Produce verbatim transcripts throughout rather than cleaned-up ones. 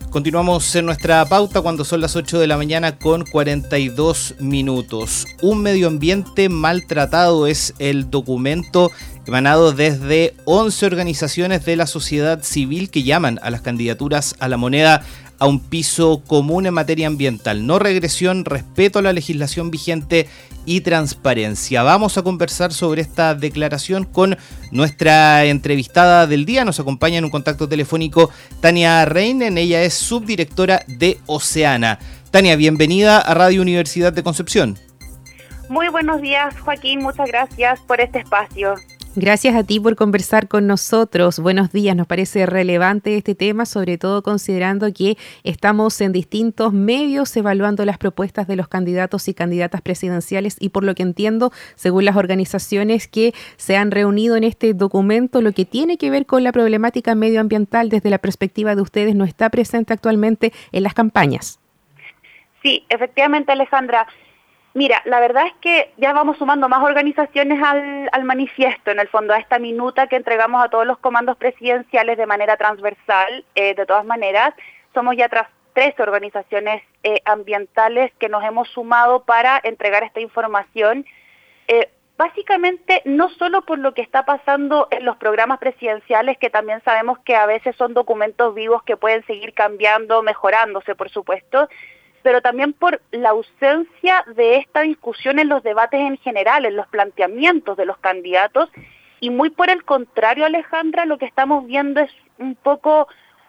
Continuamos en nuestra pauta cuando son las ocho de la mañana con cuarenta y dos minutos. Un medio ambiente maltratado es el documento emanado desde once organizaciones de la sociedad civil que llaman a las candidaturas a la moneda a un piso común en materia ambiental. No regresión, respeto a la legislación vigente y transparencia. Vamos a conversar sobre esta declaración con nuestra entrevistada del día. Nos acompaña en un contacto telefónico Tania Reinen. Ella es subdirectora de Oceana. Tania, bienvenida a Radio Universidad de Concepción. Muy buenos días, Joaquín. Muchas gracias por este espacio. Gracias a ti por conversar con nosotros. Buenos días, nos parece relevante este tema, sobre todo considerando que estamos en distintos medios evaluando las propuestas de los candidatos y candidatas presidenciales y por lo que entiendo, según las organizaciones que se han reunido en este documento, lo que tiene que ver con la problemática medioambiental desde la perspectiva de ustedes no está presente actualmente en las campañas. Sí, efectivamente, Alejandra. Mira, la verdad es que ya vamos sumando más organizaciones al, al manifiesto, en el fondo, a esta minuta que entregamos a todos los comandos presidenciales de manera transversal. Eh, de todas maneras, somos ya tras tres organizaciones eh, ambientales que nos hemos sumado para entregar esta información, eh, básicamente no solo por lo que está pasando en los programas presidenciales, que también sabemos que a veces son documentos vivos que pueden seguir cambiando, mejorándose, por supuesto, pero también por la ausencia de esta discusión en los debates en general, en los planteamientos de los candidatos, y muy por el contrario, Alejandra, lo que estamos viendo es un poco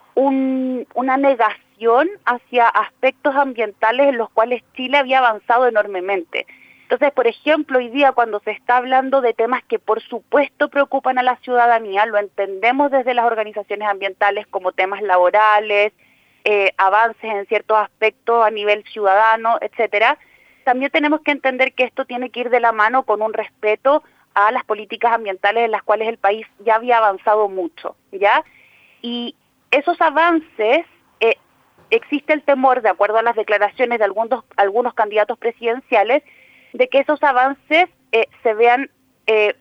un, una negación hacia aspectos ambientales en los cuales Chile había avanzado enormemente. Entonces, por ejemplo, hoy día cuando se está hablando de temas que por supuesto preocupan a la ciudadanía, lo entendemos desde las organizaciones ambientales como temas laborales, Eh, avances en ciertos aspectos a nivel ciudadano, etcétera, también tenemos que entender que esto tiene que ir de la mano con un respeto a las políticas ambientales en las cuales el país ya había avanzado mucho, ¿ya? Y esos avances, eh, existe el temor, de acuerdo a las declaraciones de algunos, algunos candidatos presidenciales, de que esos avances eh, se vean eh,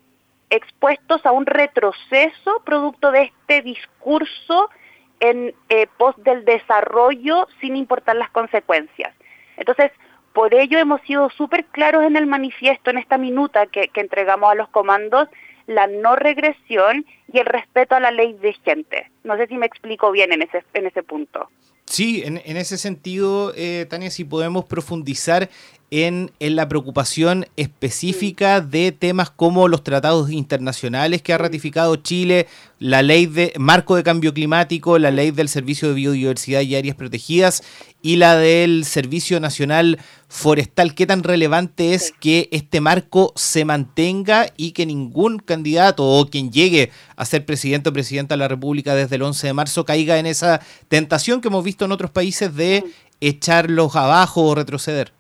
expuestos a un retroceso producto de este discurso en eh, pos del desarrollo sin importar las consecuencias. Entonces, por ello hemos sido súper claros en el manifiesto, en esta minuta que, que entregamos a los comandos, la no regresión y el respeto a la ley vigente. No sé si me explico bien en ese, en ese punto. Sí, en, en ese sentido, eh, Tania, si podemos profundizar en, en la preocupación específica sí. de temas como los tratados internacionales que ha ratificado Chile, la ley de marco de cambio climático, la ley del Servicio de Biodiversidad y Áreas Protegidas y la del Servicio Nacional Forestal. ¿Qué tan relevante es sí. que este marco se mantenga y que ningún candidato o quien llegue a ser presidente o presidenta de la República desde el once de marzo caiga en esa tentación que hemos visto en otros países de sí. echarlos abajo o retroceder?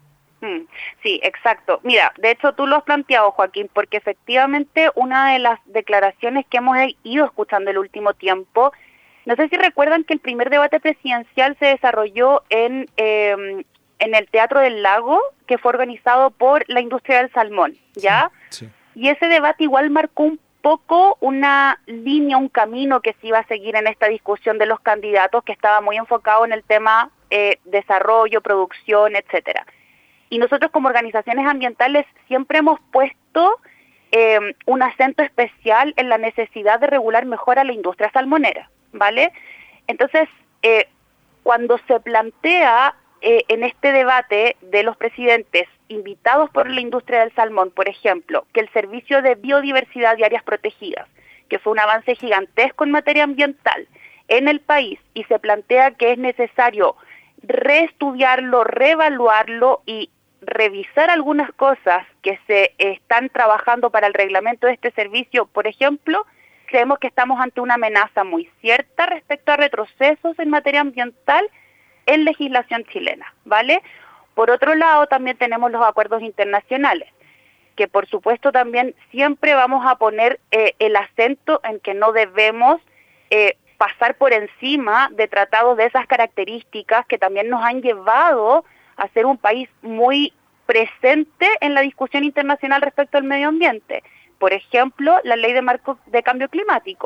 Sí, exacto. Mira, de hecho tú lo has planteado, Joaquín, porque efectivamente una de las declaraciones que hemos ido escuchando el último tiempo, no sé si recuerdan que el primer debate presidencial se desarrolló en, eh, en el Teatro del Lago, que fue organizado por la industria del salmón, ¿ya? Sí, sí. Y ese debate igual marcó un poco una línea, un camino que se iba a seguir en esta discusión de los candidatos, que estaba muy enfocado en el tema eh, desarrollo, producción, etcétera. Y nosotros como organizaciones ambientales siempre hemos puesto eh, un acento especial en la necesidad de regular mejor a la industria salmonera, ¿vale? Entonces, eh, cuando se plantea eh, en este debate de los presidentes invitados por la industria del salmón, por ejemplo, que el Servicio de Biodiversidad y Áreas Protegidas, que fue un avance gigantesco en materia ambiental en el país, y se plantea que es necesario reestudiarlo, reevaluarlo y revisar algunas cosas que se están trabajando para el reglamento de este servicio, por ejemplo, creemos que estamos ante una amenaza muy cierta respecto a retrocesos en materia ambiental en legislación chilena, ¿vale? Por otro lado, también tenemos los acuerdos internacionales, que por supuesto también siempre vamos a poner eh, el acento en que no debemos eh, pasar por encima de tratados de esas características que también nos han llevado a ser un país muy presente en la discusión internacional respecto al medio ambiente. Por ejemplo, la ley de marco de cambio climático.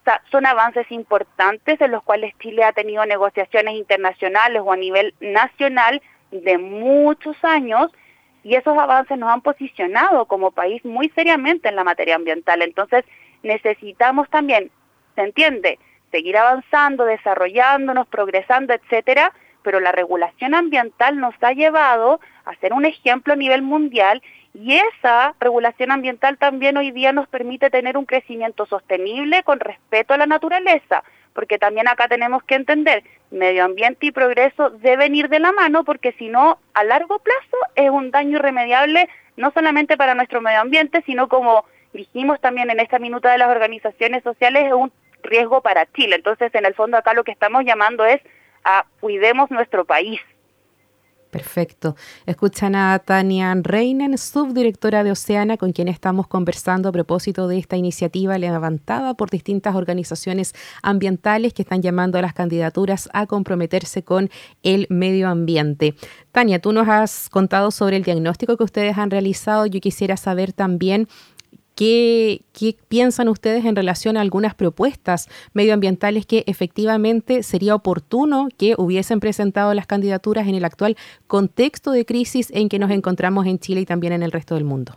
O sea, son avances importantes en los cuales Chile ha tenido negociaciones internacionales o a nivel nacional de muchos años, y esos avances nos han posicionado como país muy seriamente en la materia ambiental. Entonces, necesitamos también, ¿se entiende?, seguir avanzando, desarrollándonos, progresando, etcétera, pero la regulación ambiental nos ha llevado a ser un ejemplo a nivel mundial, y esa regulación ambiental también hoy día nos permite tener un crecimiento sostenible con respeto a la naturaleza, porque también acá tenemos que entender, medio ambiente y progreso deben ir de la mano, porque si no, a largo plazo es un daño irremediable, no solamente para nuestro medio ambiente, sino, como dijimos también en esta minuta de las organizaciones sociales, es un riesgo para Chile. Entonces, en el fondo acá lo que estamos llamando es a cuidemos nuestro país. Perfecto. Escuchan a Tania Reinen, subdirectora de Oceana, con quien estamos conversando a propósito de esta iniciativa levantada por distintas organizaciones ambientales que están llamando a las candidaturas a comprometerse con el medio ambiente. Tania, tú nos has contado sobre el diagnóstico que ustedes han realizado. Yo quisiera saber también ¿Qué, ¿Qué piensan ustedes en relación a algunas propuestas medioambientales que efectivamente sería oportuno que hubiesen presentado las candidaturas en el actual contexto de crisis en que nos encontramos en Chile y también en el resto del mundo?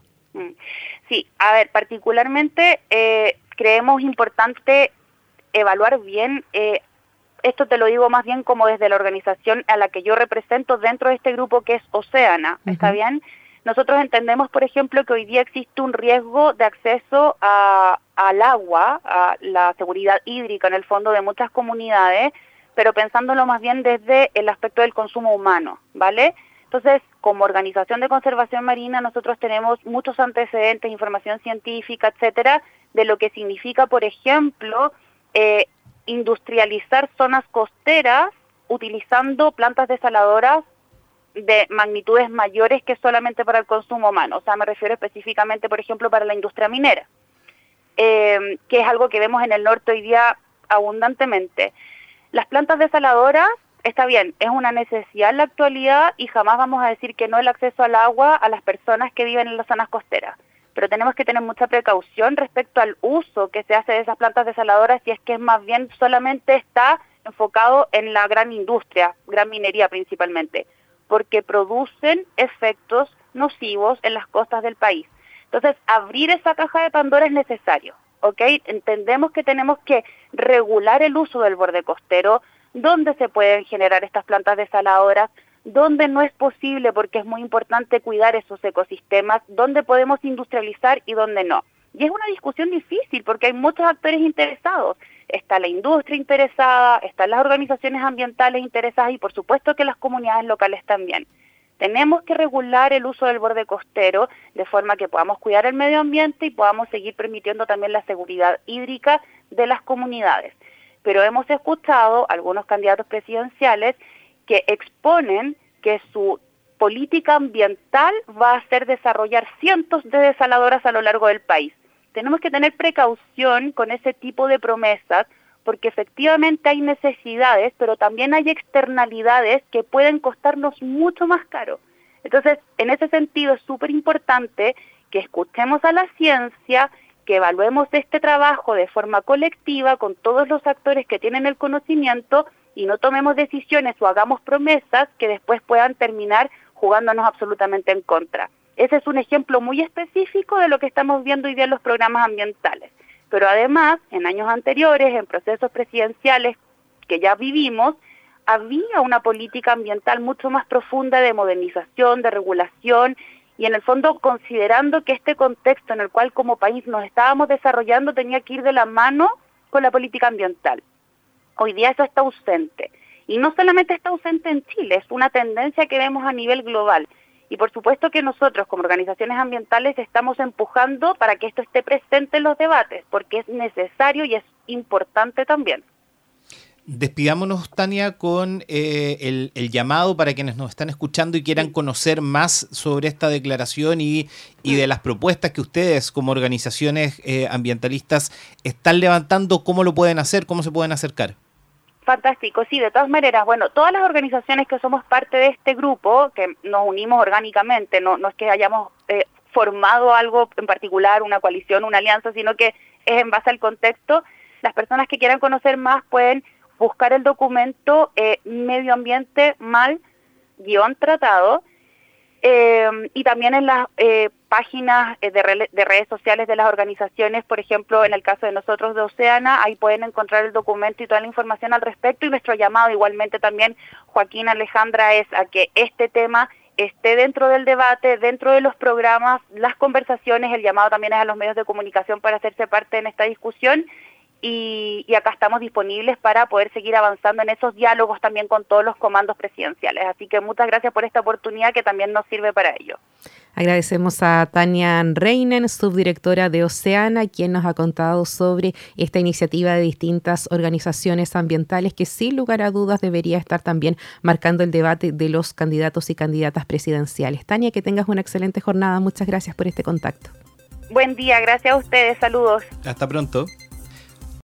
Sí, a ver, particularmente eh, creemos importante evaluar bien, eh, esto te lo digo más bien como desde la organización a la que yo represento dentro de este grupo que es Oceana, ¿está uh-huh. bien? Nosotros entendemos, por ejemplo, que hoy día existe un riesgo de acceso a, al agua, a la seguridad hídrica en el fondo de muchas comunidades, pero pensándolo más bien desde el aspecto del consumo humano, ¿vale? Entonces, como organización de conservación marina, nosotros tenemos muchos antecedentes, información científica, etcétera, de lo que significa, por ejemplo, eh, industrializar zonas costeras utilizando plantas desaladoras de magnitudes mayores que solamente para el consumo humano. O sea, me refiero específicamente, por ejemplo, para la industria minera, eh, que es algo que vemos en el norte hoy día abundantemente. Las plantas desaladoras, está bien, es una necesidad en la actualidad y jamás vamos a decir que no el acceso al agua a las personas que viven en las zonas costeras. Pero tenemos que tener mucha precaución respecto al uso que se hace de esas plantas desaladoras, si es que es más bien solamente está enfocado en la gran industria, gran minería principalmente, porque producen efectos nocivos en las costas del país. Entonces, abrir esa caja de Pandora es necesario, ¿ok? Entendemos que tenemos que regular el uso del borde costero, dónde se pueden generar estas plantas desaladoras, dónde no es posible, porque es muy importante cuidar esos ecosistemas, dónde podemos industrializar y dónde no. Y es una discusión difícil porque hay muchos actores interesados. Está la industria interesada, están las organizaciones ambientales interesadas y por supuesto que las comunidades locales también. Tenemos que regular el uso del borde costero de forma que podamos cuidar el medio ambiente y podamos seguir permitiendo también la seguridad hídrica de las comunidades. Pero hemos escuchado algunos candidatos presidenciales que exponen que su política ambiental va a ser desarrollar cientos de desaladoras a lo largo del país. Tenemos que tener precaución con ese tipo de promesas porque efectivamente hay necesidades, pero también hay externalidades que pueden costarnos mucho más caro. Entonces, en ese sentido es súper importante que escuchemos a la ciencia, que evaluemos este trabajo de forma colectiva con todos los actores que tienen el conocimiento y no tomemos decisiones o hagamos promesas que después puedan terminar jugándonos absolutamente en contra. Ese es un ejemplo muy específico de lo que estamos viendo hoy día en los programas ambientales. Pero además, en años anteriores, en procesos presidenciales que ya vivimos, había una política ambiental mucho más profunda de modernización, de regulación, y en el fondo considerando que este contexto en el cual como país nos estábamos desarrollando tenía que ir de la mano con la política ambiental. Hoy día eso está ausente. Y no solamente está ausente en Chile, es una tendencia que vemos a nivel global. Y por supuesto que nosotros como organizaciones ambientales estamos empujando para que esto esté presente en los debates, porque es necesario y es importante también. Despidámonos, Tania, con eh, el, el llamado para quienes nos están escuchando y quieran conocer más sobre esta declaración y, y de las propuestas que ustedes como organizaciones eh, ambientalistas están levantando. ¿Cómo lo pueden hacer? ¿Cómo se pueden acercar? Fantástico, sí, de todas maneras, bueno, todas las organizaciones que somos parte de este grupo, que nos unimos orgánicamente, no, no es que hayamos eh, formado algo en particular, una coalición, una alianza, sino que es en base al contexto. las personas que quieran conocer más pueden buscar el documento eh, Medio Ambiente Mal guión tratado, eh, y también en las eh, páginas de, re de redes sociales de las organizaciones, por ejemplo, en el caso de nosotros de Oceana, ahí pueden encontrar el documento y toda la información al respecto, y nuestro llamado igualmente también, Joaquín, Alejandra, es a que este tema esté dentro del debate, dentro de los programas, las conversaciones. El llamado también es a los medios de comunicación para hacerse parte en esta discusión. Y, y acá estamos disponibles para poder seguir avanzando en esos diálogos también con todos los comandos presidenciales. Así que muchas gracias por esta oportunidad que también nos sirve para ello. Agradecemos a Tania Reinen, subdirectora de Oceana, quien nos ha contado sobre esta iniciativa de distintas organizaciones ambientales que sin lugar a dudas debería estar también marcando el debate de los candidatos y candidatas presidenciales. Tania, que tengas una excelente jornada. Muchas gracias por este contacto. Buen día, gracias a ustedes. Saludos. Hasta pronto.